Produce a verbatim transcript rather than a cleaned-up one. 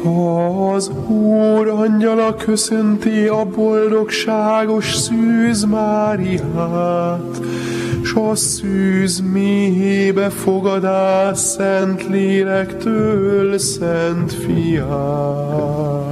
Az Úr angyala köszönti a boldogságos Szűz Máriát, s a szűz méhébe fogadás Szent Lélektől Szent Fiát.